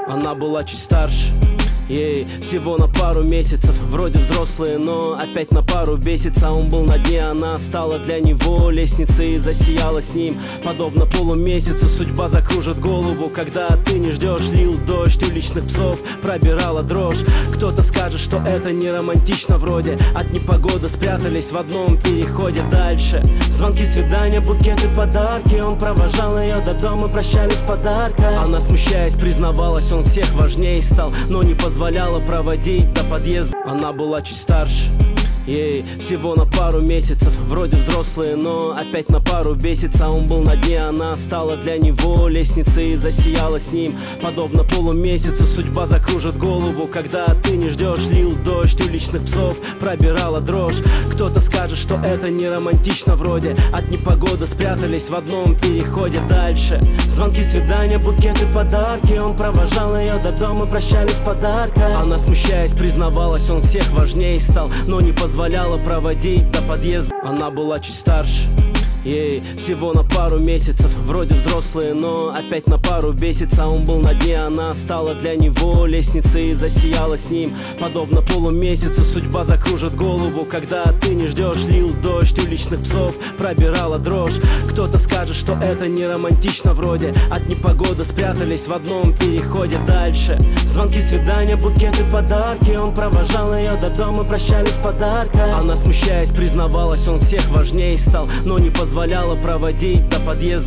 Она была чуть старше, ей всего на пару месяцев. Вроде взрослые, но опять на пару бесится. Он был на дне, она стала для него лестницей и засияла с ним. Подобно полумесяцу судьба закружит голову, когда ты не ждешь. Лил дождь, уличных псов пробирала дрожь. Кто-то скажет, что это не романтично вроде. От непогоды спрятались в одном переходе. Дальше звонки, свидания, букеты, подарки. Он провожал ее до дома, прощались с подарком. Она, смущаясь, признавалась, он всех важнее стал, но не позволяла проводить до подъезда. Она была чуть старше, ей всего на пару месяцев. Вроде взрослые, но опять на пару бесится. Он был на дне, она стала для него лестницей и засияла с ним. Подобно полумесяцу судьба закружит голову, когда ты не ждешь. Лил дождь, уличных псов пробирала дрожь. Кто-то скажет, что это не романтично вроде. От непогоды спрятались в одном переходе. Дальше звонки, свидания, букеты, подарки. Он провожал ее до дома, прощались с подарком. Она, смущаясь, признавалась, он всех важнее стал, но не позволяла проводить до подъезда. Она была чуть старше, ей всего на пару месяцев. Вроде взрослые, но опять на пару бесится. Он был на дне, она стала для него лестницей и засияла с ним. Подобно полумесяцу судьба закружит голову, когда ты не ждешь. Лил дождь, уличных псов пробирала дрожь. Кто-то скажет, что это не романтично вроде. От непогоды спрятались в одном переходе. Дальше звонки, свидания, букеты, подарки. Он провожал ее до дома, прощались с подарком. Она, смущаясь, признавалась, он всех важнее стал, но не позволяла проводить до подъезда.